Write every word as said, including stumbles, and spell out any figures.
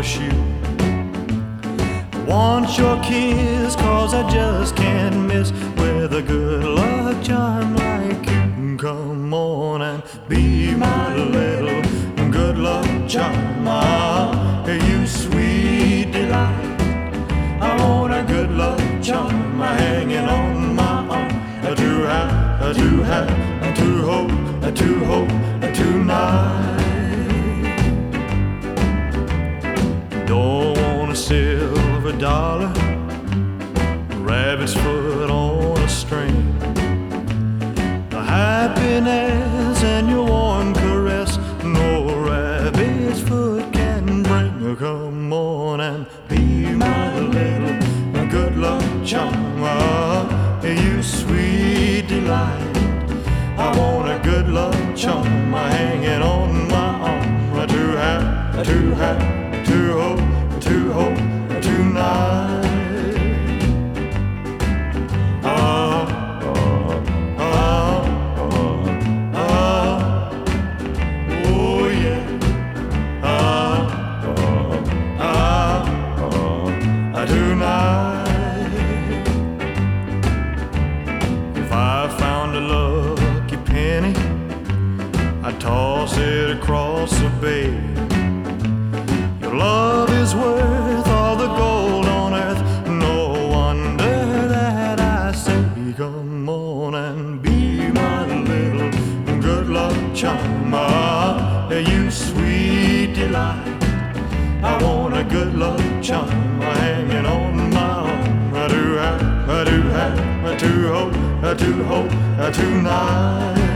shoe. Want your kiss, cause I just can't miss with a good luck charm like you. Come on and be my little good luck charm. Ah, you sweet delight. I want a good luck charm hanging on my arm. To have, to have, to hope, to hope tonight. Don't want a silver dollar, rabbit's foot on a string. The happiness and your warm caress, no rabbit's foot can bring. Come on and be my little good luck charm. Ah, you sweet delight. I want a good luck charm hanging on my arm. To have, to have, to hope, to hope tonight. Ah, ah, ah, ah, oh yeah. Ah, ah, ah, tonight. If I found a lucky penny, I'd toss it across the bay. Your love is worth all the gold on earth. No wonder that I say, come on and be my little good luck charm. Ah, you sweet delight. I want a good luck charm hanging on my arm. I do have, I do have, to hope, to hope tonight.